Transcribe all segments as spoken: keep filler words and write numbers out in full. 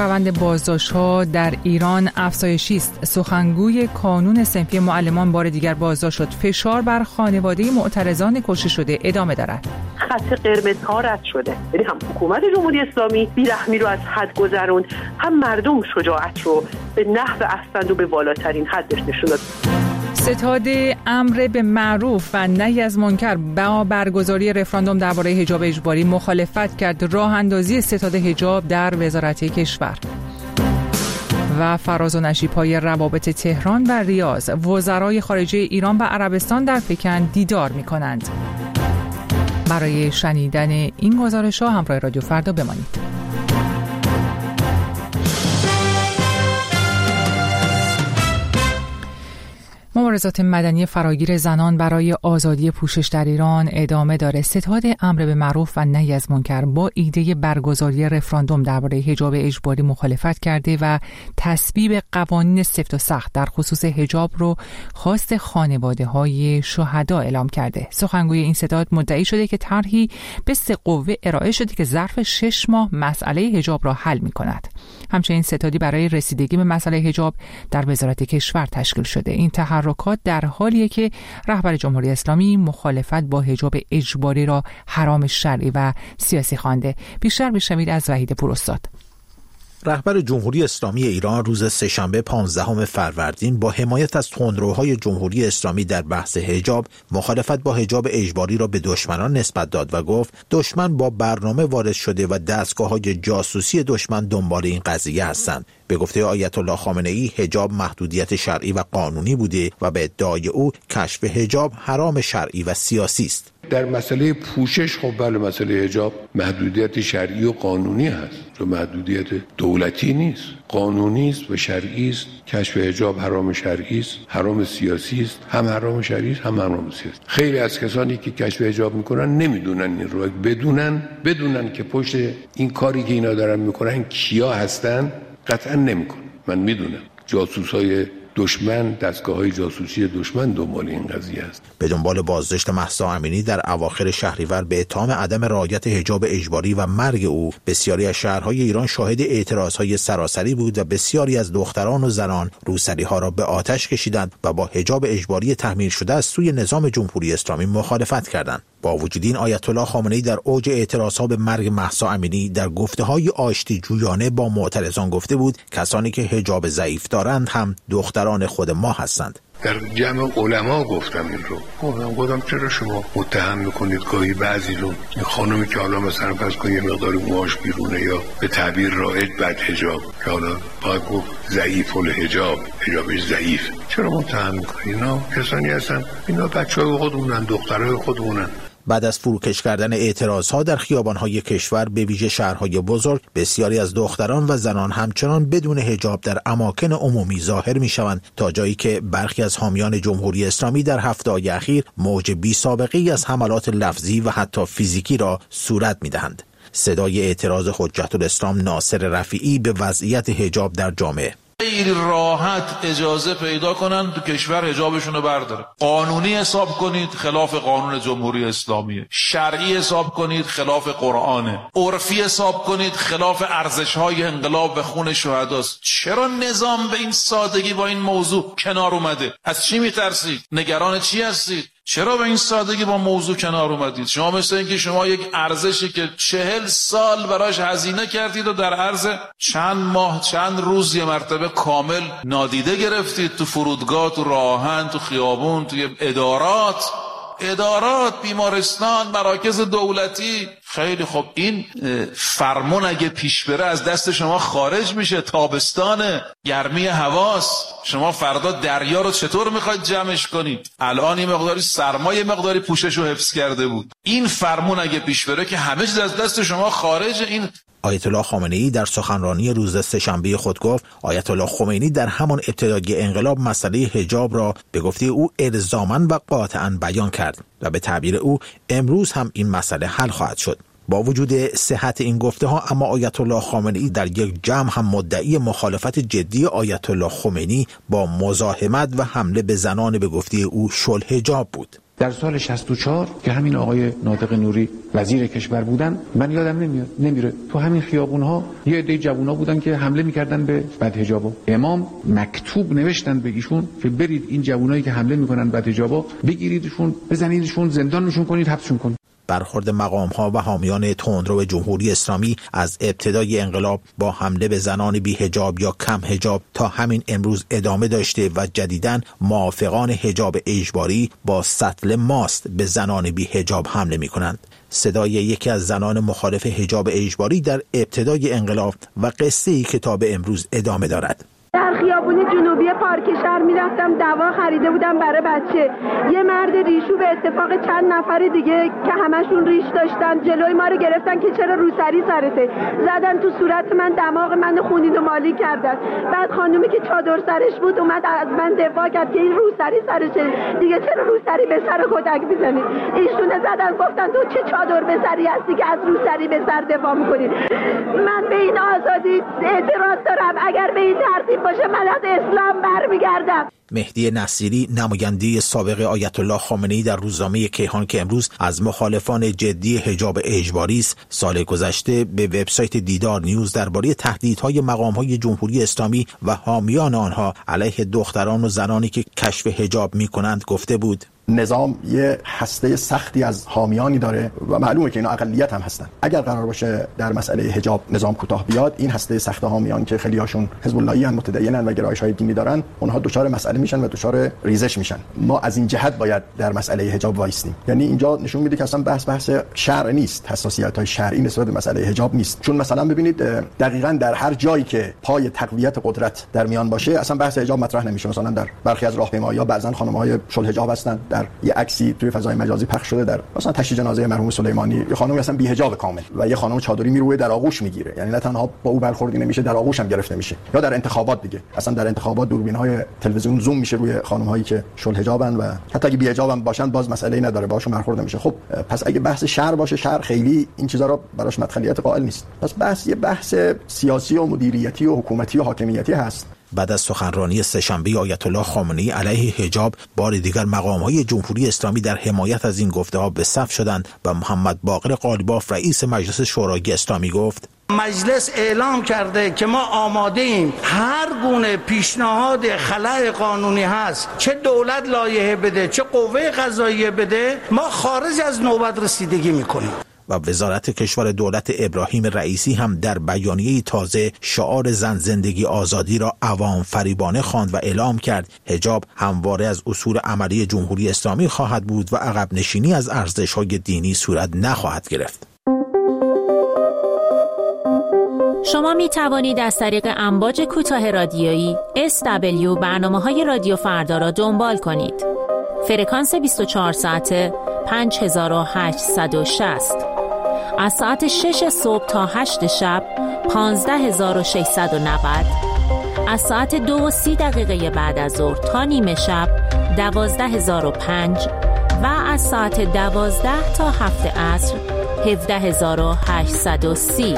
روند بازداشت‌ها در ایران افزایشی است. سخنگوی کانون صنفی معلمان بار دیگر بازداشت شد. فشار بر خانواده معترضان کشته شده ادامه دارد. خط قرمزها رد شده. یعنی هم حکومت جمهوری اسلامی بی‌رحمی رو از حد گذروند، هم مردم شجاعت رو به نحو احسن و به بالاترین حدش نشون داد. ستاد امر به معروف و نهی از منکر با برگزاری رفراندوم درباره حجاب اجباری مخالفت کرد. راه اندازی ستاد حجاب در وزارت کشور. و فراز و نشیب‌های روابط تهران و ریاض. وزرای خارجه ایران و عربستان در پکن دیدار می‌کنند. برای شنیدن این گزارش‌ها همراه رادیو فردا بمانید. مبارزات مدنی فراگیر زنان برای آزادی پوشش در ایران ادامه داره. ستاد امر به معروف و نهی از منکر با ایده برگزاری رفراندوم درباره حجاب اجباری مخالفت کرده و تصویب قوانین سفت و سخت در خصوص حجاب رو خواست خانواده‌های شهدا اعلام کرده. سخنگوی این ستاد مدعی شده که طرحی به سه قوه ارائه شده که ظرف شش ماه مسئله حجاب را حل می‌کند. همچنین ستادی برای رسیدگی به مسئله حجاب در وزارت کشور تشکیل شده. این تحرکات در حالیه که رهبر جمهوری اسلامی مخالفت با حجاب اجباری را حرام شرعی و سیاسی خوانده. بیشتر بشنوید از وحید پوراستاد. رهبر جمهوری اسلامی ایران روز سه‌شنبه پانزدهم فروردین با حمایت از تندروهای جمهوری اسلامی در بحث حجاب مخالفت با حجاب اجباری را به دشمنان نسبت داد و گفت دشمن با برنامه وارد شده و دستگاه‌های جاسوسی دشمن دنبال این قضیه هستند. به گفته آیت الله خامنه‌ای حجاب محدودیت شرعی و قانونی بوده و به ادعای او کشف حجاب حرام شرعی و سیاسی است. در مسئله پوشش خب بله مسئله حجاب محدودیت شرعی و قانونی هست، تو محدودیت دولتی نیست، قانونی است و شرعی است. کشف حجاب حرام شرعی است، حرام سیاسی است، هم حرام شرعی است هم حرام سیاسی. خیلی از کسانی که کشف حجاب میکنن نمیدونن این رو، بدونن بدونن که پشت این کاری که اینا دارن میکنن کیا هستن قطعا نمیکنن. من میدونم جاسوسای دشمن، دستگاه‌های جاسوسی دشمن دنبال این قضیه است. به دنبال بازداشت مهسا امینی در اواخر شهریور به اتهام عدم رعایت حجاب اجباری و مرگ او، بسیاری از شهرهای ایران شاهد اعتراضهای سراسری بود و بسیاری از دختران و زنان روسری‌ها را به آتش کشیدند و با حجاب اجباری تحمیل شده از سوی نظام جمهوری اسلامی مخالفت کردند. با وجود این آیت الله خامنه‌ای در اوج اعتراضها به مرگ مهسا امینی در گفته‌های آشتی جویانه با معترضان گفته بود کسانی که حجاب ضعیف دارند هم دختران خود ما هستند. در جمع علما گفتم این رو. گفتم گفتم چرا شما متهم میکنید گاهی بعضی رو این خانمی که حالا مثلا فرض کنید یه مقدار موهاش بیرونه یا به تعبیر رایج بد حجاب که حالا باید گفت ضعیف الحجاب، حجابش ضعیف، چرا متهم میکنید؟ اینا کسانی هستن، اینا بچه‌های خودمونن، دخترای خودمونن. بعد از فروکش کردن اعتراضها در خیابان‌های کشور به ویژه شهرهای بزرگ، بسیاری از دختران و زنان همچنان بدون حجاب در اماکن عمومی ظاهر می‌شوند تا جایی که برخی از حامیان جمهوری اسلامی در هفته‌های اخیر موج بی‌سابقه‌ای از حملات لفظی و حتی فیزیکی را صورت می‌دهند. صدای اعتراض حجت الاسلام ناصر رفیعی به وضعیت حجاب در جامعه. خیلی راحت اجازه پیدا کنن تو کشور حجابشون رو برداره. قانونی حساب کنید خلاف قانون جمهوری اسلامیه، شرعی حساب کنید خلاف قرآنه، عرفی حساب کنید خلاف ارزش‌های انقلاب و خون شهداست. چرا نظام به این سادگی با این موضوع کنار اومده؟ از چی میترسید؟ نگران چی هستید؟ چرا به این سادگی با موضوع کنار اومدید؟ شما مثل اینکه شما یک ارزشی که چهل سال براش هزینه کردید و در عرض چند ماه چند روز یه مرتبه کامل نادیده گرفتید تو فرودگاه، تو راهن، تو خیابون، توی ادارات ادارات بیمارستان، مراکز دولتی. خیلی خب این فرمون اگه پیش بره از دست شما خارج میشه. تابستانه، گرمی هواست، شما فردا دریا رو چطور میخواید جمعش کنید؟ الان یه مقداری سرمایه مقداری پوشش رو حفظ کرده بود. این فرمون اگه پیش بره که همه چیز از دست شما خارج. این آیت الله خامنه‌ای در سخنرانی روز سه‌شنبه خود گفت آیت الله خمینی در همان ابتدای انقلاب مسئله حجاب را به گفته او الزاماً و قاطعاً بیان کرد و به تعبیر او امروز هم این مسئله حل خواهد شد. با وجود صحت این گفته ها اما آیت الله خامنه‌ای در یک جمع هم مدعی مخالفت جدی آیت الله خمینی با مزاحمت و حمله به زنان به گفته او شل حجاب بود. در سال شصت و چهار که همین آقای ناطق نوری وزیر کشور بودن، من یادم نمیاد نمیره تو همین خیابون‌ها یه عده جوونا بودن که حمله می‌کردن به بدحجابا. امام مکتوب نوشتن به ایشون که برید این جوونایی که حمله می‌کنن بدحجابا بگیریدشون، بزنیدشون، زندانشون کنید، حبسشون کنید. برخورد مقام‌ها و حامیان تندرو جمهوری اسلامی از ابتدای انقلاب با حمله به زنان بی‌حجاب یا کم حجاب تا همین امروز ادامه داشته و جدیداً موافقان حجاب اجباری با سطل ماست به زنان بی‌حجاب حمله می‌کنند. صدای یکی از زنان مخالف حجاب اجباری در ابتدای انقلاب و قصه‌ای که تا به امروز ادامه دارد. در خیابون جنوبی پارک شهر میرفتم، دوا خریده بودم برای بچه. یه مرد ریشو به اتفاق چند نفر دیگه که همشون ریش داشتن جلوی ما رو گرفتن که چرا روسری سرته، زدن تو صورت من، دماغ من خونین و مالی کردن. بعد خانومی که چادر سرش بود اومد از من دفاع کرد که این روسری سرشه دیگه، چرا روسری به سر کتک میزنی؟ ایشون زدن گفتن تو چه چادر به سری هستی که از روسری به سر دفاع میکنی؟ من به این آزادی اعتراض دارم. اگر به این ترتیب باشه من از اسلام برمیگردم. مهدی نصیری، نماینده سابق آیت الله خامنه‌ای در روزنامه کیهان که امروز از مخالفان جدی حجاب اجباری است، سال گذشته به وبسایت دیدار نیوز درباره تهدیدهای مقام‌های جمهوری اسلامی و حامیان آنها علیه دختران و زنانی که کشف حجاب می‌کنند گفته بود: نظام یه هسته سختی از حامیانی داره و معلومه که اینا اقلیت هم هستن. اگر قرار باشه در مسئله حجاب نظام کوتاه بیاد، این هسته سخت حامیان که خیلی هاشون حزب اللهی ان، متدینن و گرایش‌های دینی دارن، اونها دچار مسئله میشن و دچار ریزش میشن. ما از این جهت باید در مسئله حجاب وایستیم. یعنی اینجا نشون میده که اصلا بحث بحث شرع نیست، حساسیت‌های شرعی نسبت به مسئله حجاب نیست. چون مثلا ببینید دقیقاً در هر جایی که پای تقویت قدرت در میان باشه، اصلا بحث حجاب مطرح نمیشه. مثلا در برخی از راهپیمایی‌ها بعضن خانم‌های شل حجاب هستن، در یه عکسی توی فضای مجازی پخش شده در مثلا تشییع جنازه مرحوم سلیمانی، یه خانم اصلا بی حجاب کامل و یه خانم چادری میروه در آغوش میگیره. یعنی نه تنها با او برخوردی نمیشه، در آغوش هم گرفته میشه. یا در انتخابات دیگه، اصلا در انتخابات دوربین‌های تلویزیون زوم میشه روی خانم‌هایی که شل حجابن و حتی اگه بی حجابم باشن باز مسئله‌ای نداره، باهاشون برخورد نمیشه. خب پس اگه بحث شرع باشه، شرع خیلی این چیزا رو براش مدخلیت قائل نیست. پس بحث یه بحث سیاسی و مدیریتی و حکومتی و حاکمیتی هست. بعد از سخنرانی سه‌شنبه آیت الله خامنه‌ای علیه حجاب، بار دیگر مقام‌های جمهوری اسلامی در حمایت از این گفته‌ها به صف شدند و محمد باقر قالیباف رئیس مجلس شورای اسلامی گفت: مجلس اعلام کرده که ما آماده ایم هر گونه پیشنهاد خلأ قانونی هست، چه دولت لایحه بده چه قوه قضاییه بده، ما خارج از نوبت رسیدگی می‌کنیم. و وزارت کشور دولت ابراهیم رئیسی هم در بیانیه تازه شعار زن زندگی آزادی را عوام فریبانه خواند و اعلام کرد حجاب همواره از اصول عملی جمهوری اسلامی خواهد بود و عقب نشینی از ارزش‌های دینی صورت نخواهد گرفت. شما می توانید از طریق امواج کوتاه رادیویی اس دبلیو برنامه‌های رادیو فردا را دنبال کنید. فرکانس بیست و چهار ساعته پنج هزار و هشتصد و شصت، از ساعت شش صبح تا هشت شب پانزده هزار و ششصد و نود، از ساعت دو و سی دقیقه بعد از ظهر تا نیمه شب دوازده هزار و پنج و از ساعت دوازده تا هفت عصر هفده هزار و هشتصد و سی.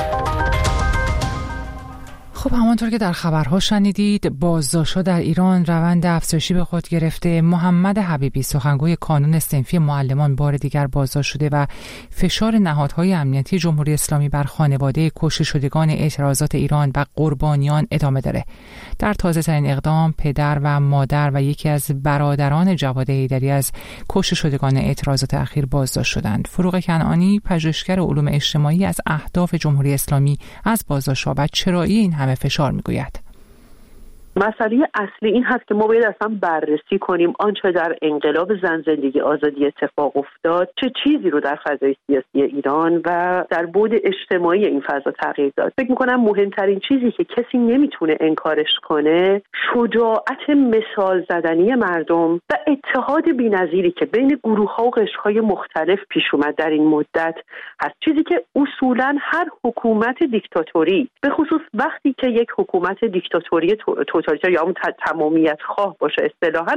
خب همانطور که در خبرها شنیدید، بازداشت‌ها در ایران روند افزایشی به خود گرفته. محمد حبیبی، سخنگوی کانون صنفی معلمان، بار دیگر بازداشت شده و فشار نهادهای امنیتی جمهوری اسلامی بر خانواده کشته شدگان اعتراضات ایران و قربانیان ادامه داره. در تازه‌ترین اقدام، پدر و مادر و یکی از برادران جواد حیدری از کشته شدگان اعتراضات اخیر بازداشت شدند. فروغ کنعانی، پژوهشگر علوم اجتماعی، از اهداف جمهوری اسلامی از بازداشت‌ها و چرایی این همه فشار میگوید. مسئله اصلی این هست که ما باید اصلا بررسی کنیم آنچه در انقلاب زن زندگی آزادی اتفاق افتاد چه چیزی رو در فضای سیاسی ایران و در بعد اجتماعی این فضا تغییر داد. فکر می‌کنم مهمترین چیزی که کسی نمیتونه انکارش کنه شجاعت مثال زدنی مردم و اتحاد بی‌نظیری که بین گروه‌ها و قشرهای مختلف پیش اومد در این مدت هست. چیزی که اصولاً هر حکومت دیکتاتوری، به خصوص وقتی که یک حکومت دیکتاتوری توتالیتر یا اون تمامیت خواه باشه اصطلاحاً،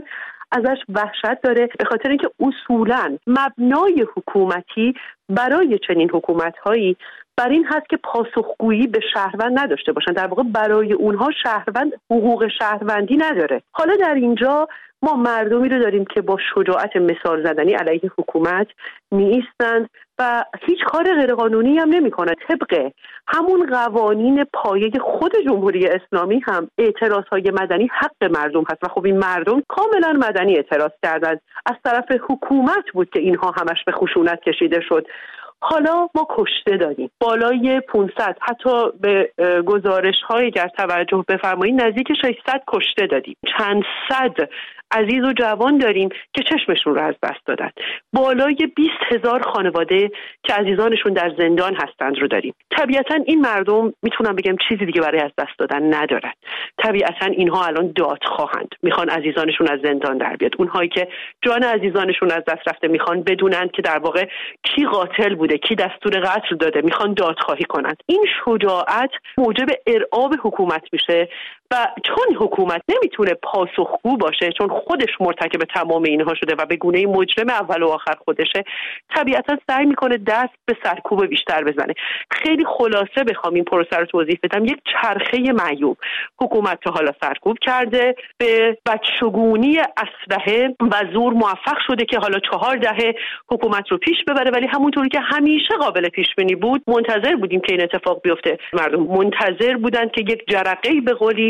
ازش وحشت داره، به خاطر اینکه اصولاً مبنای حکومتی برای چنین حکومت‌هایی بر این هست که پاسخگویی به شهروند نداشته باشن. در واقع برای اونها شهروند حقوق شهروندی نداره. حالا در اینجا ما مردمی رو داریم که با شجاعت مثال زدنی علیه حکومت می‌ایستند و هیچ کار غیرقانونی هم نمی‌کنند. طبق همون قوانین پایه خود جمهوری اسلامی هم اعتراض‌های مدنی حق مردم هست و خب این مردم کاملا مدنی اعتراض کردند. از طرف حکومت بود که اینها همش به خشونت کشیده شد. حالا ما کشته داریم بالای پانصد، حتی به گزارش‌های گر توجه بفرمایید نزدیک ششصد کشته دادیم. چند صد عزیز و جوان داریم که چشمشون رو از دست دادن. بالای بیست هزار خانواده که عزیزانشون در زندان هستند رو داریم. طبیعتاً این مردم میتونم بگم چیزی دیگه برای از دست دادن ندارن. طبیعتاً اینها الان داد خواهند، میخوان عزیزانشون از زندان در بیاد. اونهایی که جان عزیزانشون از دست رفته میخوان بدونن که در واقع کی قاتل بوده، کی دستور قتل داده، میخوان دادخواهی کنند. این شجاعت موجب ارعاب حکومت میشه و چون حکومت نمیتونه پاسخگو باشه، چون خودش مرتکب تمام اینها شده و به گونه مجرم اول و آخر خودشه، طبیعتا سعی میکنه دست به سرکوب بیشتر بزنه. خیلی خلاصه بخوام این پروسه رو توضیح بدم، یک چرخه معیوب. حکومت تا حالا سرکوب کرده، به بدشگونی اسلحه و زور موفق شده که حالا چهار دهه حکومت رو پیش ببره، ولی همونطوری که همیشه قابل پیش بینی بود منتظر بودیم که این اتفاق بیفته. مردم منتظر بودند که یک جرقه‌ای به قولی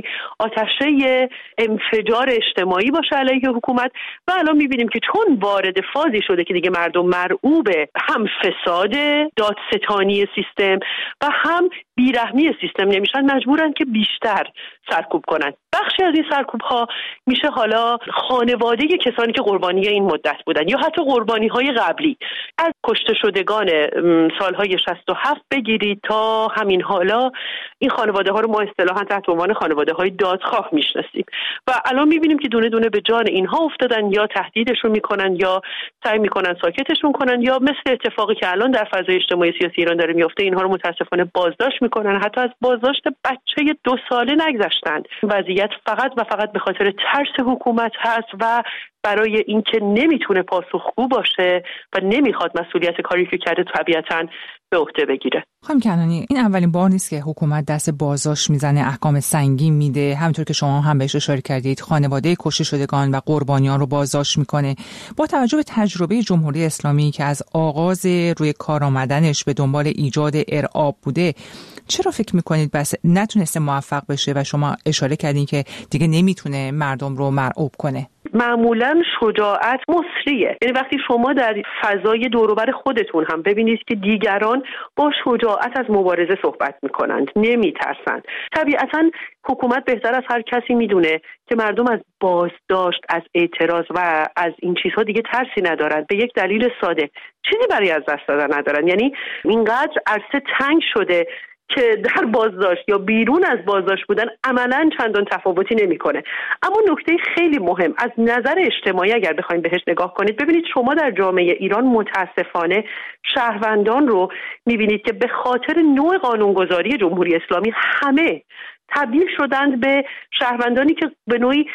آتشه انفجار اجتماعی باشه علیه حکومت و الان میبینیم که چون وارد فازی شده که دیگه مردم مرعوب هم فساد دادستانی سیستم و هم بیرحمی سیستم نمیشن، مجبورن که بیشتر سرکوب کنن. بخشی از این سرکوب ها میشه حالا خانواده کسانی که قربانی این مدت بودن یا حتی قربانی های قبلی، از کشته شدگان سالهای شصت و هفت بگیرید تا همین حالا. این خانواده ها رو ما اصطلاحاً تحت عنوان خانواده های دادخواه میشناسیم و الان میبینیم که دونه دونه به جان اینها افتادن، یا تهدیدشون میکنن یا سعی میکنن ساکتشون کنن، یا مثل اتفاقی که الان در فضای اجتماعی سیاسی ایران داره میفته اینها رو متاسفانه بازداشت میکنن. حتی از بازداشت بچه دو ساله نگذشتن. وضعیت فقط و فقط به خاطر ترس حکومت هست و برای اینکه نمیتونه پاسخگو باشه و نمیخواد مسئولیت کاری که کرده طبیعتاً به عهده بگیره. خانم کنانی، این اولین بار نیست که حکومت دست بازداشت میزنه، احکام سنگین میده. همونطور که شما هم بهش اشاره کردید، خانواده کشته شدگان و قربانیان رو بازداشت میکنه. با توجه به تجربه جمهوری اسلامی که از آغاز روی کار آمدنش به دنبال ایجاد ارعاب بوده، چرا فکر میکنید بس نتونسته موفق بشه و شما اشاره کردین که دیگه نمیتونه مردم رو مرعوب کنه؟ معمولا شجاعت مصریه. یعنی وقتی شما در فضای دوروبر خودتون هم ببینید که دیگران با شجاعت از مبارزه صحبت میکنند، نمیترسند، طبیعتا حکومت بهتر از هر کسی میدونه که مردم از بازداشت، از اعتراض و از این چیزها دیگه ترسی ندارند. به یک دلیل ساده، چیزی برای از دست دادن ندارن. یعنی اینقدر عرصه تنگ شده که در بازداشت یا بیرون از بازداشت بودن عملاً چندان تفاوتی نمیکنه. اما نکته خیلی مهم از نظر اجتماعی اگر بخواید بهش نگاه کنید، ببینید شما در جامعه ایران متاسفانه شهروندان رو میبینید که به خاطر نوع قانونگذاری جمهوری اسلامی همه تبدیل شدند به شهروندانی که به نوعی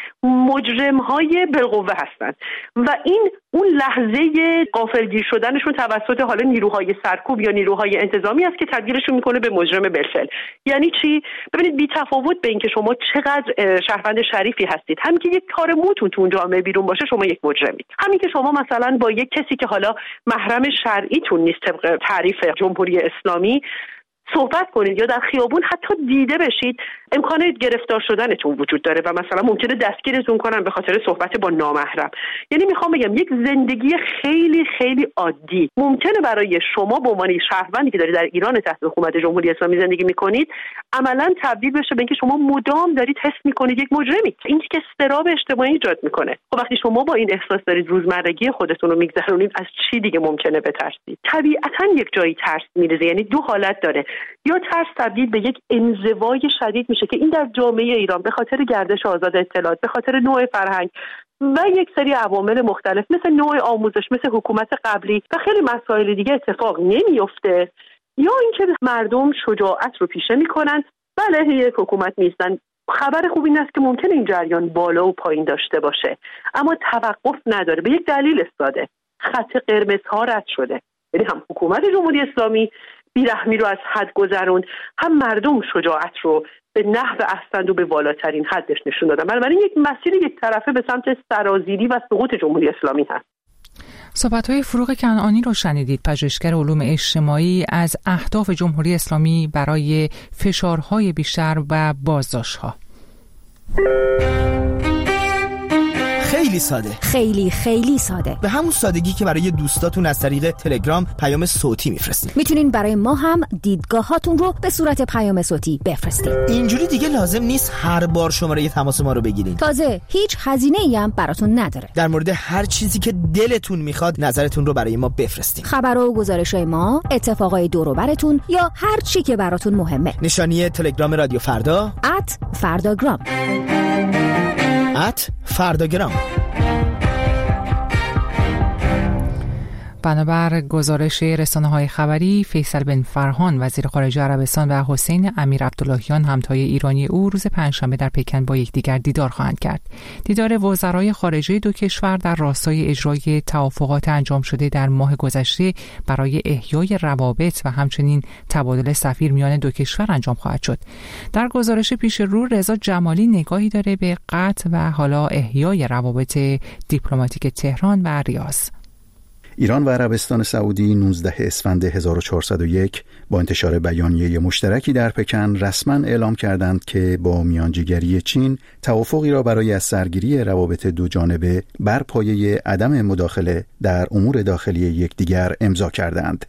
مجرم‌های بالقوه هستند و این اون لحظه غافلگیر شدنشون توسط حالا نیروهای سرکوب یا نیروهای انتظامی است که تبدیلشون میکنه به مجرم بالفعل. یعنی چی؟ ببینید بی تفاوت به این که شما چقدر شهروند شریفی هستید، همین که یک کار موتون تو اون جامعه بیرون باشه شما یک مجرمید. همین که شما مثلا با یک کسی که حالا محرم شرعیتون نیست طبق تعریف جمهوری اسلامی صحبت کنید یا در خیابون حتی دیده بشید، امکان گرفتار شدنتون وجود داره و مثلا ممکنه دستگیرتون کنن به خاطر صحبت با نامحرم. یعنی میخوام بگم یک زندگی خیلی خیلی عادی ممکنه برای شما به عنوان شهروندی که دارید در ایران تحت حکومت جمهوری اسلامی زندگی میکنید عملاً تبدیل بشه به اینکه شما مدام دارید حس میکنید یک مجرمید. این که استراب اجتماعی ایجاد میکنه. خب وقتی شما با این احساس دارید روزمرگی خودتون رو میگذرونید، از چی دیگه ممکنه بترسید؟ طبیعتاً یک جایی ترس میریزه. یعنی دو حالت داره، یا ترس تبدیل به یک انزوای شدید میشه که این در جامعه ایران به خاطر گردش آزاد اطلاعات، به خاطر نوع فرهنگ و یک سری عوامل مختلف مثل نوع آموزش، مثل حکومت قبلی و خیلی مسائل دیگه اتفاق نمیفته، یا اینکه مردم شجاعت رو پیشه میکنن. بله یک حکومت نیستن، خبر خوب این است که ممکنه این جریان بالا و پایین داشته باشه، اما توقف نداره. به یک دلیل ساده، خط قرمزها رد شده. یعنی هم حکومت جمهوری اسلامی بیرحمی رو از حد گذروند، هم مردم شجاعت رو به نحو احسن و به بالاترین حدش نشون دادن. بنابراین یک مسیر یک طرفه به سمت سرازیری و سقوط جمهوری اسلامی هست. صحبت‌های فروغ کنعانی رو شنیدید، پژوهشگر علوم اجتماعی، از اهداف جمهوری اسلامی برای فشارهای بیشتر و بازداشت‌ها. خیلی ساده، خیلی خیلی ساده، به همون سادگی که برای دوستاتون از طریق تلگرام پیام صوتی میفرستید. میتونین برای ما هم دیدگاهاتون رو به صورت پیام صوتی بفرستید. اینجوری دیگه لازم نیست هر بار شماره تماس ما رو بگیرین. تازه هیچ هزینه‌ای هم براتون نداره. در مورد هر چیزی که دلتون میخواد نظرتون رو برای ما بفرستید. خبر و گزارش‌های ما، اتفاقای دور و براتون یا هر چی که براتون مهمه. نشانی تلگرام رادیو فردا ات فرداگرام ات فرداگرام. بنابر گزارش رسانه‌های خبری، فیصل بن فرهان وزیر خارجه عربستان و حسین امیر عبداللهیان همتای ایرانی او روز پنجشنبه در پکن با یکدیگر دیدار خواهند کرد. دیدار وزرای خارجه دو کشور در راستای اجرای توافقات انجام شده در ماه گذشته برای احیای روابط و همچنین تبادل سفیر میان دو کشور انجام خواهد شد. در گزارش پیش رو، رضا جمالی نگاهی داره به قطع و حالا احیای روابط دیپلماتیک تهران و ریاض. ایران و عربستان سعودی نوزدهم اسفند هزار و چهارصد و یک با انتشار بیانیه مشترکی در پکن رسما اعلام کردند که با میانجیگری چین توافقی را برای از سرگیری روابط دو جانبه بر پایه عدم مداخله در امور داخلی یکدیگر امضا کردند.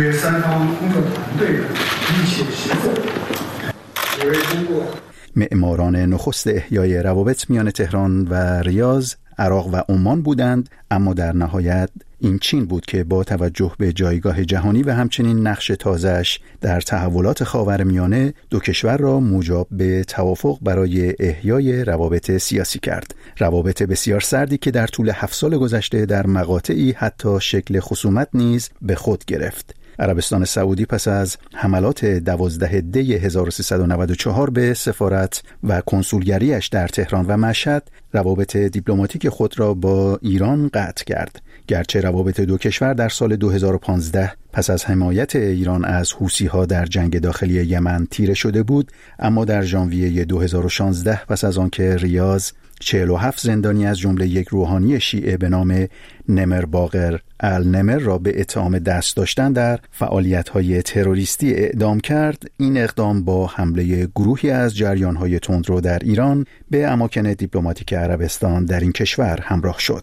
معماران نخست احیای روابط میان تهران و ریاض، عراق و عمان بودند، اما در نهایت این چین بود که با توجه به جایگاه جهانی و همچنین نقش تازه‌اش در تحولات خاورمیانه دو کشور را موجب به توافق برای احیای روابط سیاسی کرد. روابط بسیار سردی که در طول هفت سال گذشته در مقاطعی حتی شکل خصومت نیز به خود گرفت. عربستان سعودی پس از حملات دوازده دی هزار و سیصد و نود و چهار به سفارت و کنسولگریش در تهران و مشهد روابط دیپلماتیک خود را با ایران قطع کرد. گرچه روابط دو کشور در سال دو هزار و پانزده پس از حمایت ایران از حوثی‌ها در جنگ داخلی یمن تیره شده بود، اما در ژانویه دو هزار و شانزده پس از آنکه ریاض چهل و هفت زندانی از جمله یک روحانی شیعه به نام نمر باقر النمر را به اتهام دست داشتن در فعالیت‌های تروریستی اعدام کرد، این اقدام با حمله گروهی از جریان‌های تندرو در ایران به اماکن دیپلماتیک عربستان در این کشور همراه شد.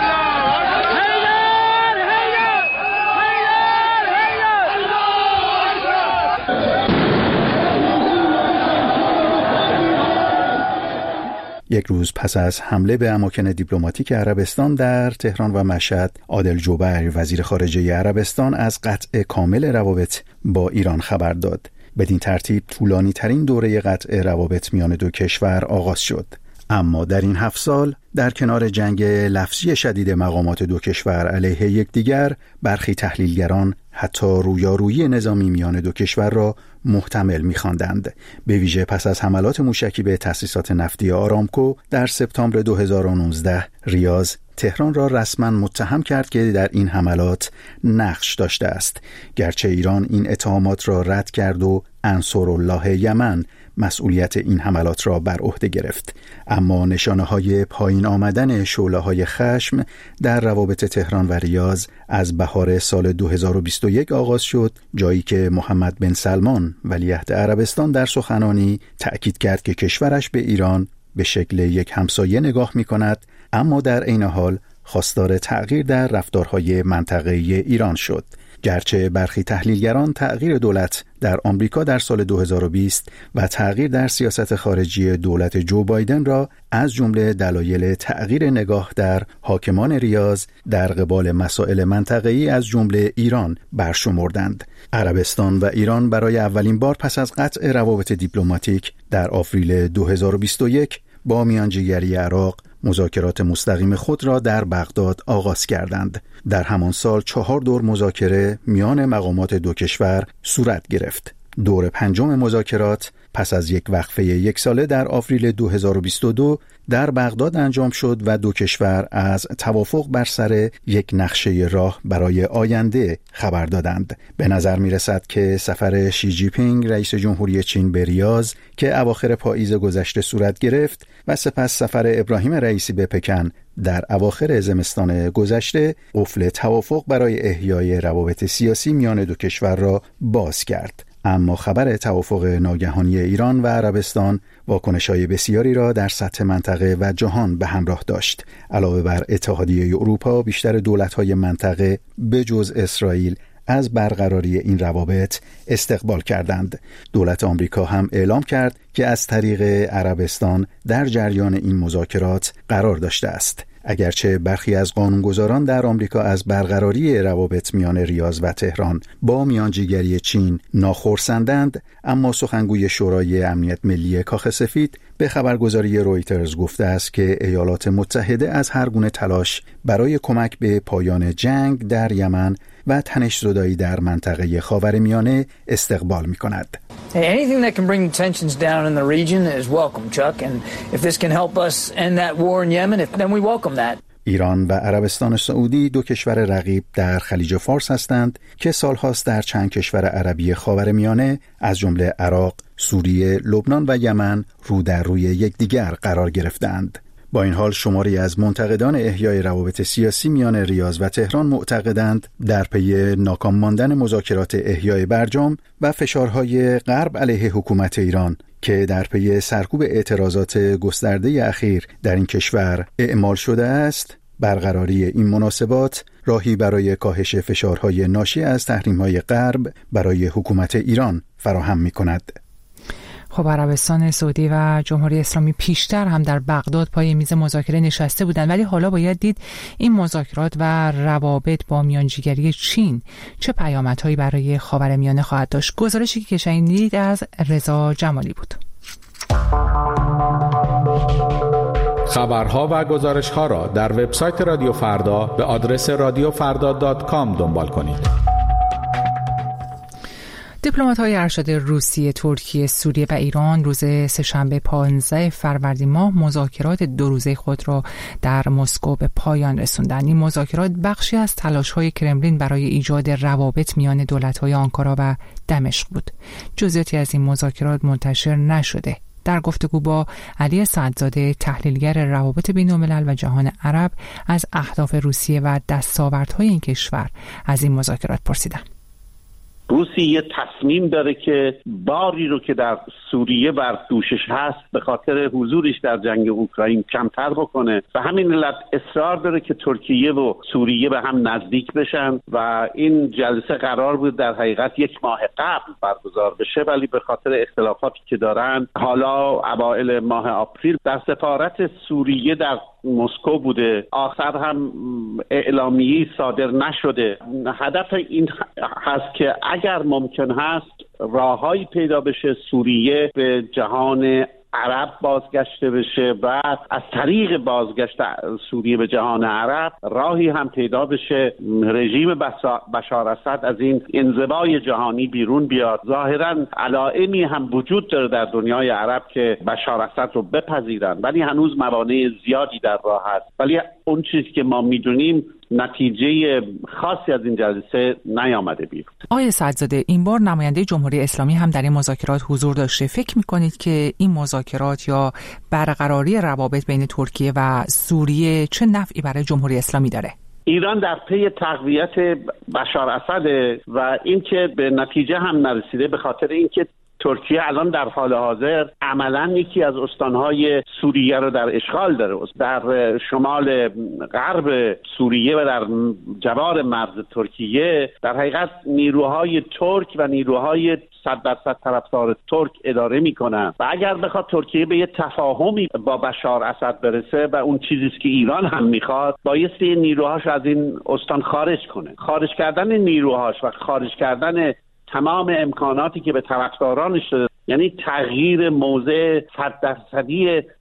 یک روز پس از حمله به اماکن دیپلماتیک عربستان در تهران و مشهد، عادل جبیر وزیر خارجه عربستان از قطع کامل روابط با ایران خبر داد. بدین ترتیب طولانی ترین دوره قطع روابط میان دو کشور آغاز شد. اما در این هفت سال در کنار جنگ لفظی شدید مقامات دو کشور علیه یکدیگر، برخی تحلیلگران حتی رویارویی نظامی میان دو کشور را محتمل می‌خواندند. به ویژه پس از حملات موشکی به تأسیسات نفتی آرامکو در سپتامبر دو هزار و نوزده، ریاض تهران را رسما متهم کرد که در این حملات نقش داشته است. گرچه ایران این اتهامات را رد کرد و انصارالله یمن مسئولیت این حملات را بر عهده گرفت، اما نشانه‌های پایین آمدن شعله‌های خشم در روابط تهران و ریاض از بهار سال دو هزار و بیست و یک آغاز شد، جایی که محمد بن سلمان ولیعهد عربستان در سخنانی تأکید کرد که کشورش به ایران به شکل یک همسایه نگاه می‌کند، اما در عین حال خواستار تغییر در رفتارهای منطقه‌ای ایران شد. گرچه برخی تحلیلگران تغییر دولت در آمریکا در سال دو هزار و بیست و تغییر در سیاست خارجی دولت جو بایدن را از جمله دلایل تغییر نگاه در حاکمان ریاض در قبال مسائل منطقه‌ای از جمله ایران برشمردند. عربستان و ایران برای اولین بار پس از قطع روابط دیپلماتیک در آوریل دو هزار و بیست و یک با میانجیگری عراق مذاکرات مستقیم خود را در بغداد آغاز کردند. در همان سال چهار دور مذاکره میان مقامات دو کشور صورت گرفت. دور پنجم مذاکرات پس از یک وقفه یک ساله در آوریل دو هزار و بیست و دو در بغداد انجام شد و دو کشور از توافق بر سر یک نقشه راه برای آینده خبر دادند. به نظر می رسد که سفر شی جی پینگ رئیس جمهوری چین به ریاض که اواخر پاییز گذشته صورت گرفت و سپس سفر ابراهیم رئیسی به پکن در اواخر زمستان گذشته قفل توافق برای احیای روابط سیاسی میان دو کشور را باز کرد. اما خبر توافق ناگهانی ایران و عربستان واکنش‌های بسیاری را در سطح منطقه و جهان به همراه داشت. علاوه بر اتحادیه اروپا، بیشتر دولت‌های منطقه به جز اسرائیل از برقراری این روابط استقبال کردند. دولت آمریکا هم اعلام کرد که از طریق عربستان در جریان این مذاکرات قرار داشته است. اگرچه برخی از قانونگذاران در آمریکا از برقراری روابط میان ریاض و تهران با میانجیگری چین ناخرسندند، اما سخنگوی شورای امنیت ملی کاخ سفید به خبرگزاری رویترز گفته است که ایالات متحده از هر گونه تلاش برای کمک به پایان جنگ در یمن و تنش‌زدایی در منطقه خاورمیانه استقبال می‌کند. Hey, anything that can bring tensions down in the region is welcome, Chuck, and if this can help us end that war in Yemen, then we welcome that. ایران و عربستان سعودی دو کشور رقیب در خلیج فارس هستند که سالهاست در چند کشور عربی خاورمیانه از جمله عراق، سوریه، لبنان و یمن رو در روی یکدیگر قرار گرفتند. با این حال شماری از منتقدان احیای روابط سیاسی میان ریاض و تهران معتقدند در پی ناکام ماندن مذاکرات احیای برجام و فشارهای غرب علیه حکومت ایران که در پی سرکوب اعتراضات گسترده اخیر در این کشور اعمال شده است، برقراری این مناسبات راهی برای کاهش فشارهای ناشی از تحریم‌های غرب برای حکومت ایران فراهم می‌کند. خب عربستان سعودی و جمهوری اسلامی پیشتر هم در بغداد پای میز مذاکره نشسته بودند، ولی حالا باید دید این مذاکرات و روابط با میانجیگری چین چه پیامدهایی برای خاورمیانه خواهد داشت. گزارشی که شنیدید از رضا جمالی بود. خبرها و گزارش‌ها را در وبسایت رادیو فردا به آدرس رادیو فردا دات کام دنبال کنید. دیپلمات‌های ارشد روسیه، ترکیه، سوریه و ایران روز سه‌شنبه پانزده فروردین ماه مذاکرات دو روزه خود را در مسکو به پایان رساندند. این مذاکرات بخشی از تلاش‌های کرملین برای ایجاد روابط میان دولت‌های آنکارا و دمشق بود. جزئیاتی از این مذاکرات منتشر نشده. در گفتگو با علی سعدزاده، تحلیلگر روابط بین‌الملل و جهان عرب، از اهداف روسیه و دستاوردهای این کشور از این مذاکرات پرسیدم. روسیه تصمیم داره که باری رو که در سوریه بر دوشش هست به خاطر حضورش در جنگ اوکراین کمتر بکنه و همین علت اصرار داره که ترکیه و سوریه به هم نزدیک بشن و این جلسه قرار بود در حقیقت یک ماه قبل برگزار بشه، ولی به خاطر اختلافاتی که دارن حالا اوایل ماه آپریل در سفارت سوریه در مسکو بوده. آخر هم اعلامیه‌ای صادر نشده. هدف این هست که اگر ممکن هست راههایی پیدا بشه سوریه به جهان عرب بازگشته بشه و از طریق بازگشت سوریه به جهان عرب راهی هم پیدا بشه رژیم بشار اسد از این انزوای جهانی بیرون بیاد. ظاهراً علائمی هم وجود داره در دنیای عرب که بشار اسد رو بپذیرن، ولی هنوز موانع زیادی در راه هست. ولی اون چیزی که ما میدونیم نتیجه خاصی از این جلسه نیامده بیرون. آقای سعدزاده، این بار نماینده جمهوری اسلامی هم در این مذاکرات حضور داشته. فکر می‌کنید که این مذاکرات یا برقراری روابط بین ترکیه و سوریه چه نفعی برای جمهوری اسلامی داره؟ ایران در پی تقویت بشار اسد و اینکه به نتیجه هم نرسیده به خاطر اینکه ترکیه الان در حال حاضر عملاً یکی از استانهای سوریه رو در اشغال داره. در شمال غرب سوریه و در جوار مرز ترکیه در حقیقت نیروهای ترک و نیروهای صد درصد طرفدار ترک اداره میکنن و اگر بخواد ترکیه به یه تفاهمی با بشار اسد برسه و اون چیزی که ایران هم میخواد، بایستی نیروهاش از این استان خارج کنه. خارج کردن نیروهاش و خارج کردن تمام امکاناتی که به طرفدارانش داده، یعنی تغییر موضع صد درصدی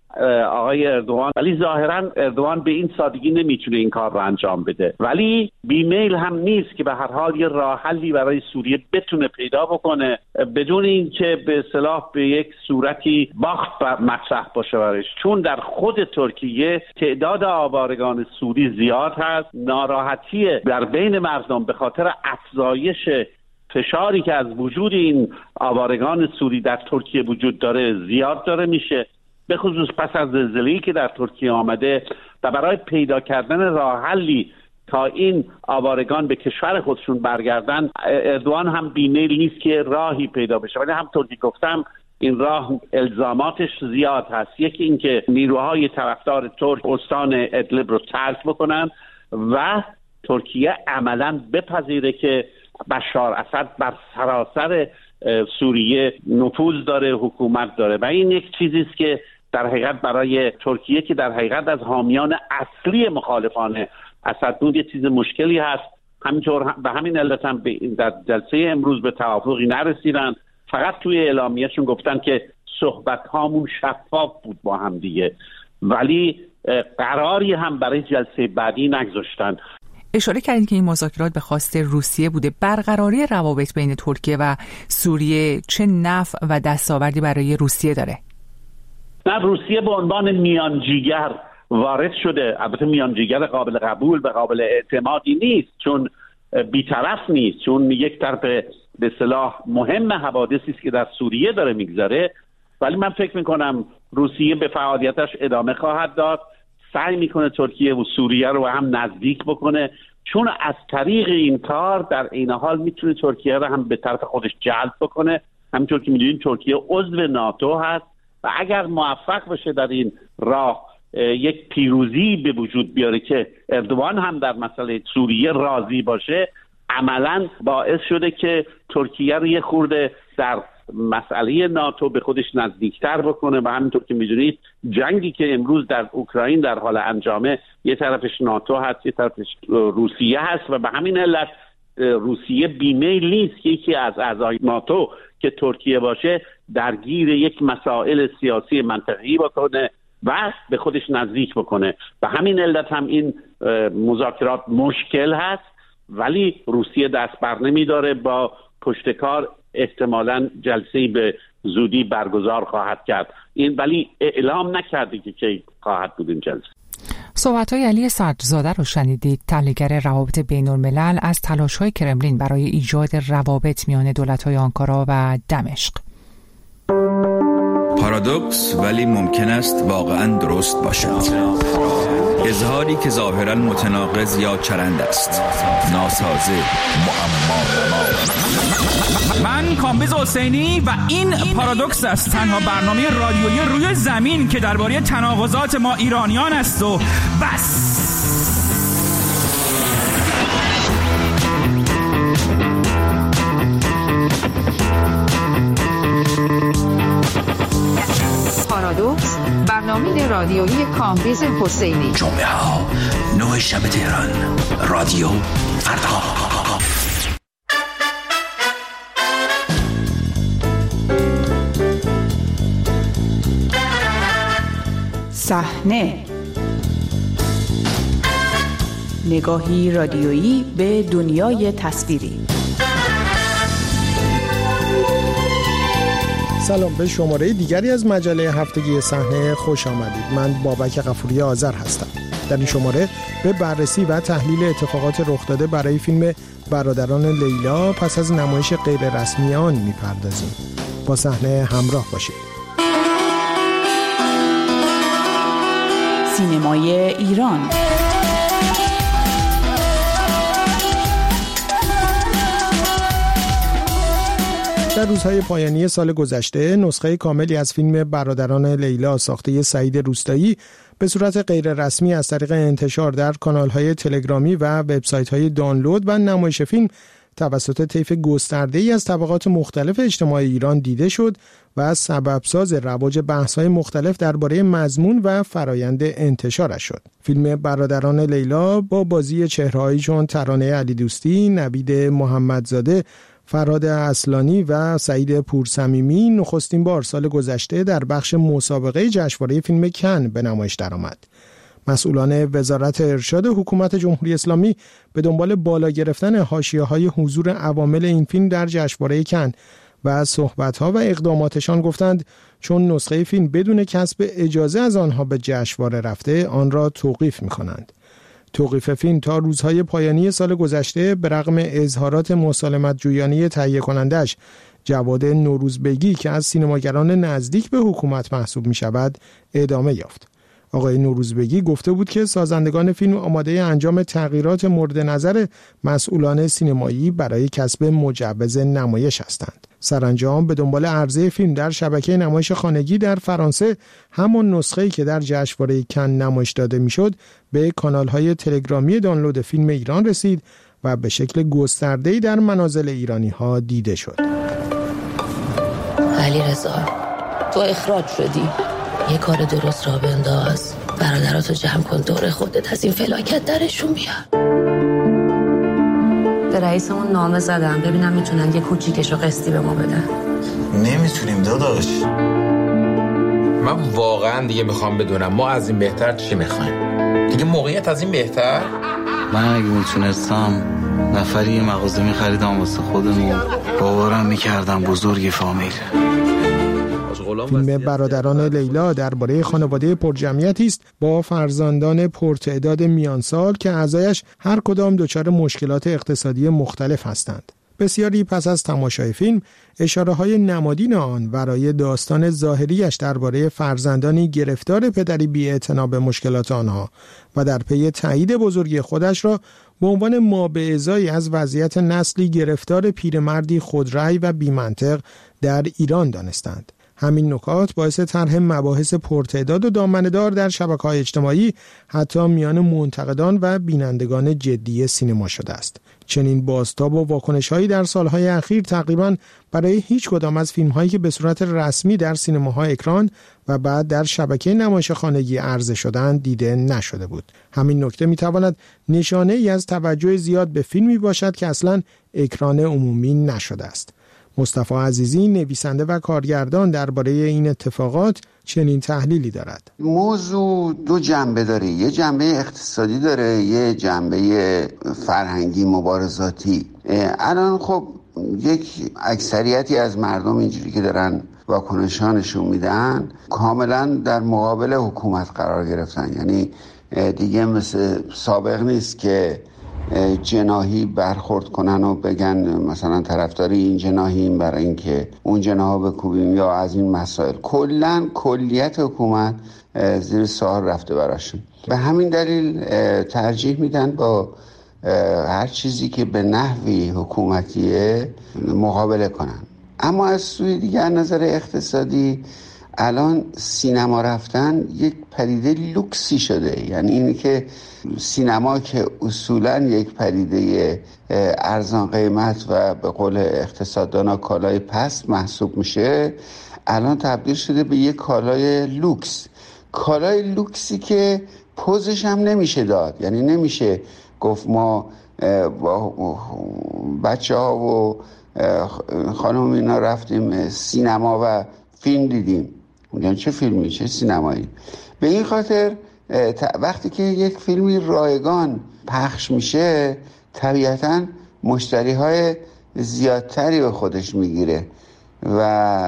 آقای اردوغان، ولی ظاهرا اردوغان به این سادگی نمیتونه این کار رو انجام بده. ولی بیمیل هم نیست که به هر حال یه راه حلی برای سوریه بتونه پیدا بکنه بدون اینکه به اصطلاح به یک صورتی باخت مطرح باشه برش، چون در خود ترکیه تعداد آوارگان سوری زیاد هست. ناراحتی در بین مردم به خاطر افزایش فشاری که از وجود این آوارگان سوری در ترکیه وجود داره زیاد داره میشه، به خصوص پس از زلزله‌ای که در ترکیه آمده و برای پیدا کردن راه حلی تا این آوارگان به کشور خودشون برگردن. اردوغان هم بیمیل نیست که راهی پیدا بشه، ولی همطور که گفتم این راه الزاماتش زیاد هست. یکی اینکه نیروهای طرفدار ترک استان ادلب رو ترک بکنن و ترکیه عملاً بپذیره که بشار اسد بر سراسر سوریه نفوذ داره، حکومت داره و این یک چیزی است که در حقیقت برای ترکیه که در حقیقت از حامیان اصلی مخالفان اسد بود یه چیز مشکلی هست. همینطور به همین علت هم در جلسه امروز به توافقی نرسیدن، فقط توی اعلامیه‌شون گفتن که صحبت هامون شفاف بود با هم دیگه، ولی قراری هم برای جلسه بعدی نگذاشتن. اشاره کردید که این مذاکرات به خواست روسیه بوده. برقراری روابط بین ترکیه و سوریه چه نفع و دستاوردی برای روسیه داره؟ نه، روسیه به عنوان میانجیگر وارد شده. البته میانجیگر قابل قبول و قابل اعتمادی نیست، چون بی‌طرف نیست، چون یک طرف به اصطلاح مهم حوادثی است که در سوریه داره میگذره. ولی من فکر میکنم روسیه به فعالیتش ادامه خواهد داد، سعی میکنه ترکیه و سوریه رو هم نزدیک بکنه، چون از طریق این کار در این حال میتونه ترکیه رو هم به طرف خودش جلب بکنه. همینطور که میدونید ترکیه عضو ناتو هست و اگر موفق بشه در این راه یک پیروزی به وجود بیاره که اردوغان هم در مسئله سوریه راضی باشه، عملاً باعث شده که ترکیه رو یه خورده در مسئله ناتو به خودش نزدیکتر بکنه و همینطور که میدونید جنگی که امروز در اوکراین در حال انجامه یه طرفش ناتو هست یه طرفش روسیه هست و به همین علت روسیه بیمیل نیست که یکی از اعضای ناتو که ترکیه باشه درگیر یک مسائل سیاسی منطقه‌ای بکنه و به خودش نزدیک بکنه. به همین علت هم این مذاکرات مشکل هست، ولی روسیه دست بر نمی‌داره، با پشتکار احتمالاً جلسه‌ای به زودی برگزار خواهد کرد. این ولی اعلام نکرده که کی خواهد بود این جلسه. صحبت‌های علی صدرزاده رو شنیدید، تحلیلگر روابط بین‌الملل از تلاش‌های کرملین برای ایجاد روابط میان دولت‌های آنکارا و دمشق. پارادوکس ولی ممکن است واقعاً درست باشد. اظهاری که ظاهراً متناقض یا چرند است، ناسازه، معما. من کامبیز حسینی و این پارادوکس است، تنها برنامه رادیویی روی زمین که درباره تناقضات ما ایرانیان است و بس. پارادوکس، برنامه رادیویی کامبیز حسینی. جمعه ها نه شب تهران، رادیو فردا. صحنه، نگاهی رادیویی به دنیای تصویری. سلام، به شماره دیگری از مجله هفتگی صحنه خوش آمدید. من بابک غفوری آذر هستم. در این شماره به بررسی و تحلیل اتفاقات رخ داده برای فیلم برادران لیلا پس از نمایش غیر رسمی آن میپردازیم. با صحنه همراه باشید. سینمای ایران. در روزهای پایانی سال گذشته نسخه کاملی از فیلم برادران لیلا ساخته سعید روستایی به صورت غیر رسمی از طریق انتشار در کانال‌های تلگرامی و وبسایت‌های دانلود و نمایش فیلم توسط طیف گسترده‌ای از طبقات مختلف اجتماع ایران دیده شد و سببساز رواج بحث‌های مختلف درباره مضمون و فرایند انتشارش شد. فیلم برادران لیلا با بازی چهره‌هایی چون ترانه علی دوستی، نوید محمدزاده فراد اصلانی و سعید پورصمیمی نخستین بار سال گذشته در بخش مسابقه جشنواره فیلم کن به نمایش درآمد. مسئولان وزارت ارشاد حکومت جمهوری اسلامی به دنبال بالا گرفتن حاشیه‌های حضور عوامل این فیلم در جشنواره کن و از صحبت‌ها و اقداماتشان گفتند چون نسخه فیلم بدون کسب اجازه از آنها به جشنواره رفته آن را توقیف می‌کنند. توقیف فیلم تا روزهای پایانی سال گذشته به رغم اظهارات مسالمت جویانه تهیه کنندش جواد نوروزبگی که از سینماگران نزدیک به حکومت محسوب می‌شود ادامه یافت. آقای نوروزبگی گفته بود که سازندگان فیلم آماده انجام تغییرات مورد نظر مسئولان سینمایی برای کسب مجوز نمایش هستند. سرانجام به دنبال عرضه فیلم در شبکه نمایش خانگی در فرانسه همان نسخه‌ای که در جشنواره کن نمایش داده میشد به کانال‌های تلگرامی دانلود فیلم ایران رسید و به شکل گسترده‌ای در منازل ایرانی‌ها دیده شد. علیرضا تو اخراج شدی. یه کار درست را بنداز، برادراتو جمع کن دور خودت، از این فلاکت درشون بیار. به رئیسمون نامه زدم ببینم میتونن یه کوچیکشو قسطی به ما بدن. نمیتونیم داداش. من واقعا دیگه میخوام بدونم ما از این بهتر چی میخوایم. دیگه موقعیت از این بهتر. من اگه میتونستم نفری یه مغازه میخریدم واسه خودمون، باورم میکردم بزرگ فامیل. فیلم برادران لیلا درباره خانواده پرجمعیتی است با فرزندان پرتعداد میانسال که اعضایش هر کدام دچار مشکلات اقتصادی مختلف هستند. بسیاری پس از تماشای فیلم اشاره‌های نمادین آن برای داستان ظاهریش درباره فرزندانی گرفتار پدری بی‌اعتنا به مشکلات آنها و در پی تایید بزرگی خودش را به عنوان مابعضایی از وضعیت نسلی گرفتار پیرمردی خودرأی و بی‌منطق در ایران دانستند. همین نکات باعث طرح مباحث پرتعداد و دامنه‌دار در شبکه‌های اجتماعی حتی میان منتقدان و بینندگان جدی سینما شده است. چنین بازتاب و واکنش‌هایی در سالهای اخیر تقریباً برای هیچ کدام از فیلم‌هایی که به صورت رسمی در سینماها اکران و بعد در شبکه نمایش خانگی عرضه شدند دیده نشده بود. همین نکته می‌تواند نشانه‌ای از توجه زیاد به فیلمی باشد که اصلاً اکران عمومی نشده است. مصطفی عزیزی نویسنده و کارگردان درباره این اتفاقات چنین تحلیلی دارد. موضوع دو جنبه داره، یه جنبه اقتصادی داره، یه جنبه فرهنگی مبارزاتی. الان خب یک اکثریتی از مردم اینجوری که دارن واکنشانشون میدن کاملا در مقابل حکومت قرار گرفتن، یعنی دیگه مثل سابق نیست که جناحی برخورد کنن و بگن مثلا طرفداری این جناحیم برای اینکه اون جناحا بکوبیم یا از این مسائل. کلا کلیت حکومت زیر سوال رفته براشون. به همین دلیل ترجیح میدن با هر چیزی که به نحوی حکومتیه مقابله کنن. اما از سوی دیگه از نظر اقتصادی الان سینما رفتن یک پدیده لوکسی شده، یعنی اینی که سینما که اصولا یک پدیده ارزان قیمت و به قول اقتصاددانا کالای پست محسوب میشه، الان تبدیل شده به یک کالای لوکس. کالای لوکسی که پوزش هم نمیشه داد، یعنی نمیشه گفت ما با بچه ها و خانم اینا رفتیم سینما و فیلم دیدیم. یعنی چه فیلمی چه سینمایی؟ به این خاطر وقتی که یک فیلمی رایگان پخش میشه طبیعتاً مشتری های زیادتری به خودش میگیره و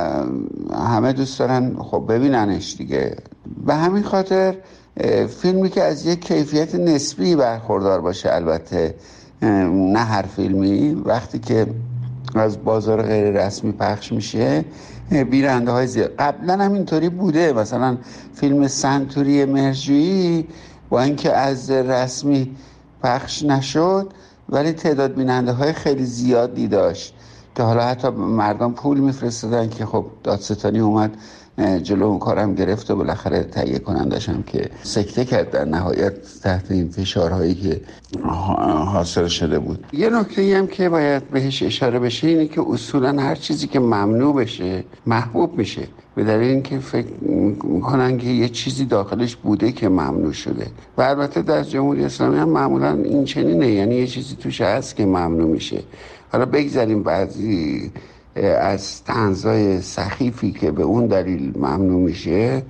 همه دوست دارن خب ببیننش دیگه. به همین خاطر فیلمی که از یک کیفیت نسبی برخوردار باشه، البته نه هر فیلمی، وقتی که از بازار غیر رسمی پخش میشه بیننده های زیاد. قبلا هم اینطوری بوده، مثلا فیلم سنتوری مهرجویی با اینکه از رسمی پخش نشد ولی تعداد بیننده های خیلی زیادی داشت که حالا حتی مردم پول میفرستادن که خب دادستانی اومد جلو اون کارم گرفت و بالاخره تهیه کنندش هم که سکته کرد در نهایت تحت این فشارهایی که حاصل شده بود. یه نکته‌ای هم که باید بهش اشاره بشه اینه که اصولا هر چیزی که ممنوع بشه محبوب میشه، به دلیل اینکه فکر میکنن که یه چیزی داخلش بوده که ممنوع شده. و البته در جمهوری اسلامی هم معمولا این چنینه، یعنی یه چیزی توش هست که ممنوع میشه. حالا بگذاریم بعضی از طنزهای سخیفی که به اون دلیل ممنوع میشه،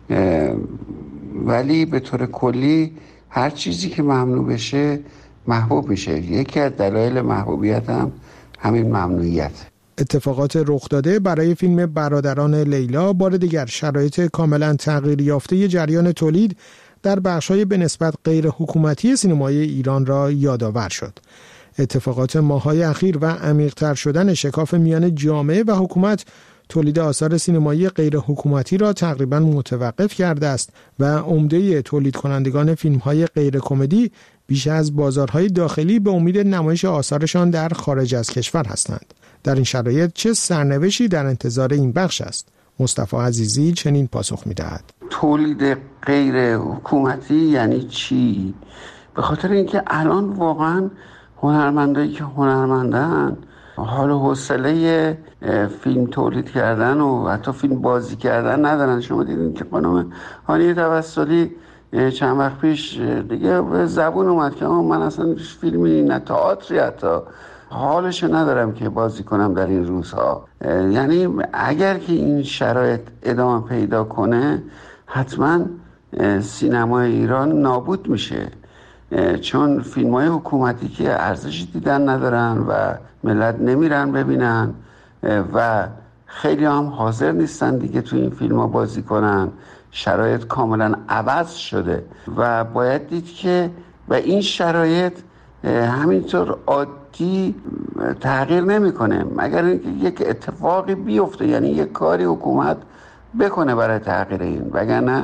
ولی به طور کلی هر چیزی که ممنوع بشه محبوب میشه. یکی از دلایل محبوبیت هم همین ممنوعیت. اتفاقات رخ داده برای فیلم برادران لیلا بار دیگر شرایط کاملا تغییر یافته جریان تولید در بخش‌های به نسبت غیر حکومتی سینمای ایران را یادآور شد. اتفاقات ماه‌های اخیر و عمیق‌تر شدن شکاف میان جامعه و حکومت تولید آثار سینمایی غیر حکومتی را تقریباً متوقف کرده است و عمده تولید کنندگان فیلم‌های غیر کمدی بیش از بازارهای داخلی به امید نمایش آثارشان در خارج از کشور هستند. در این شرایط چه سرنوشتی در انتظار این بخش است؟ مصطفی عزیزی چنین پاسخ می‌دهد: تولید غیر حکومتی یعنی چی؟ به خاطر اینکه الان واقعاً هنرمندایی که هنرمندن حال و حوصله فیلم تولید کردن و حتی فیلم بازی کردن ندارن. شما دیدین که خانم هانیه توسلی چند وقت پیش دیگه به زبون اومد که من اصلا فیلمی نه تئاتری حتی حالش ندارم که بازی کنم در این روزها. یعنی اگر که این شرایط ادامه پیدا کنه حتما سینمای ایران نابود میشه، چون فیلم های حکومتی که ارزشی دیدن ندارن و ملت نمیرن ببینن و خیلی هم حاضر نیستن دیگه تو این فیلم ها بازی کنن. شرایط کاملا عوض شده و باید دید که و این شرایط همینطور عادی تغییر نمیکنه مگر اینکه یک اتفاقی بیفته، یعنی یک کاری حکومت بکنه برای تغییر این، وگرنه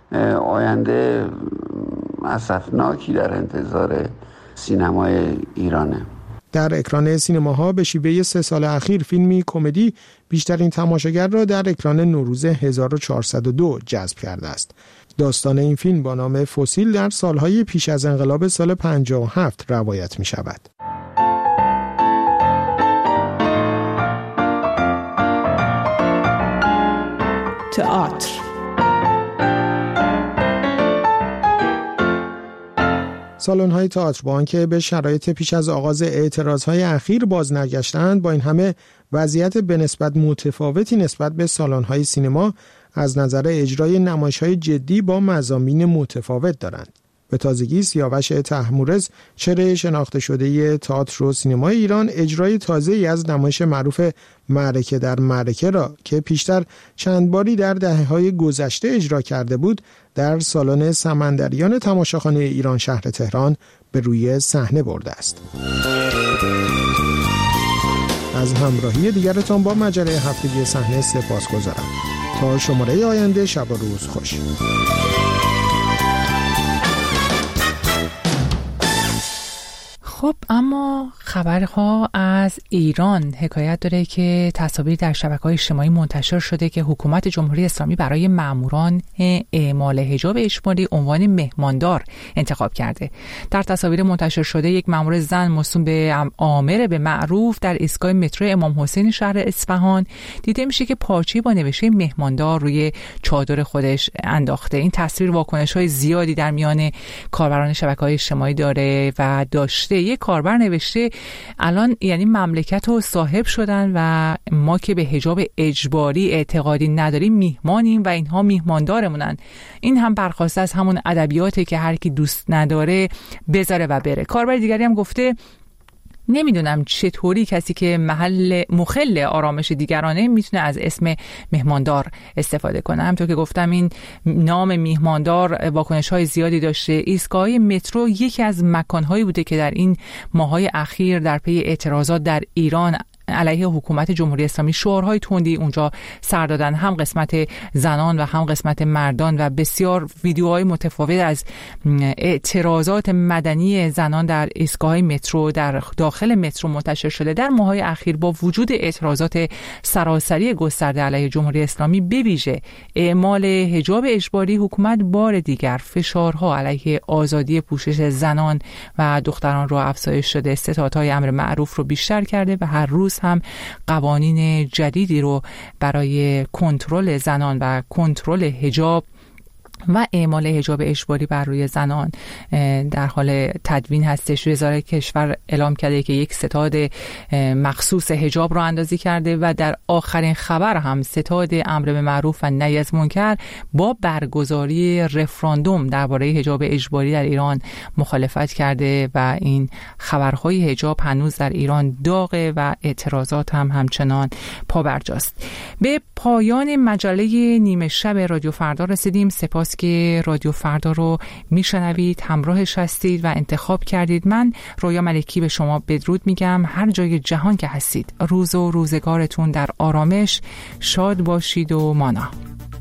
آینده اسفناکی در انتظار سینمای ایرانه. در اکران سینماها به شیوه سه سال اخیر فیلمی کمدی بیشترین تماشاگر را در اکران نوروز هزار و چهارصد و دو جذب کرده است. داستان این فیلم با نام فسیل در سالهای پیش از انقلاب سال پنجاه و هفت روایت می شود. تئاتر. سالن‌های تئاتر با آنکه به شرایط پیش از آغاز اعتراضهای اخیر باز نگشتند، با این همه وضعیت به نسبت متفاوتی نسبت به سالن‌های سینما از نظر اجرای نمایش‌های جدی با مضامین متفاوت دارند. به تازگی سیاوش طهمورز، چهره شناخته شده تئاتر و سینمای ایران، اجرای تازه‌ای از نمایش معروف معرکه در معرکه را که پیشتر چند باری در دهه‌های گذشته اجرا کرده بود، در سالن سمندریان تماشاخانه ایران شهر تهران به روی صحنه برده است. از همراهی دیگرتان با مجله هفتگی صحنه سپاسگزارم. تا شماره آینده، شب و روز خوش. خب اما خبرها از ایران حکایت داره که تصاویر در شبکه‌های اجتماعی منتشر شده که حکومت جمهوری اسلامی برای ماموران اعمال حجاب اجباری عنوان مهماندار انتخاب کرده. در تصاویر منتشر شده یک مامور زن موسوم به عامر به معروف در ایستگاه مترو امام حسین شهر اصفهان دیده میشه که پارچه‌ای با نوشته مهماندار روی چادر خودش انداخته. این تصویر واکنش‌های زیادی در میان کاربران شبکه‌های اجتماعی داره و داشته. یک کاربر نوشته الان یعنی مملکت رو صاحب شدن و ما که به حجاب اجباری اعتقادی نداریم میهمانیم و اینها میهماندارمونن. این هم برخواسته از همون ادبیاته که هر کی دوست نداره بذاره و بره. کاربر دیگری هم گفته نمیدونم چطوری کسی که محل مخل آرامش دیگرانه میتونه از اسم مهماندار استفاده کنه. همونطور که گفتم این نام مهماندار واکنش‌های زیادی داشته. ایستگاه مترو یکی از مکان‌هایی بوده که در این ماه‌های اخیر در پی اعتراضات در ایران علیه حکومت جمهوری اسلامی شعارهای تندی اونجا سر دادن، هم قسمت زنان و هم قسمت مردان، و بسیار ویدیوهای متفاوت از اعتراضات مدنی زنان در ایستگاه مترو در داخل مترو منتشر شده. در ماه‌های اخیر با وجود اعتراضات سراسری گسترده علیه جمهوری اسلامی به ویژه اعمال حجاب اجباری، حکومت بار دیگر فشارها علیه آزادی پوشش زنان و دختران رو افزایش داده، ستادهای امر معروف رو بیشتر کرده و هر روز هم قوانین جدیدی رو برای کنترل زنان و کنترل حجاب و اعمال حجاب اجباری بر روی زنان در حال تدوین هستش. وزارت کشور اعلام کرده که یک ستاد مخصوص حجاب رو اندازی کرده و در آخرین خبر هم ستاد امر به معروف و نهی از منکر با برگزاری رفراندوم درباره حجاب اجباری در ایران مخالفت کرده و این خبرهای حجاب هنوز در ایران داغه و اعتراضات هم همچنان پابرجاست. به پایان مجله نیمه شب رادیو فردا رسیدیم. سپاس که رادیو فردا رو میشنوید، همراهش هستید و انتخاب کردید. من رویا ملکی به شما بدرود میگم. هر جای جهان که هستید روز و روزگارتون در آرامش، شاد باشید و مانا.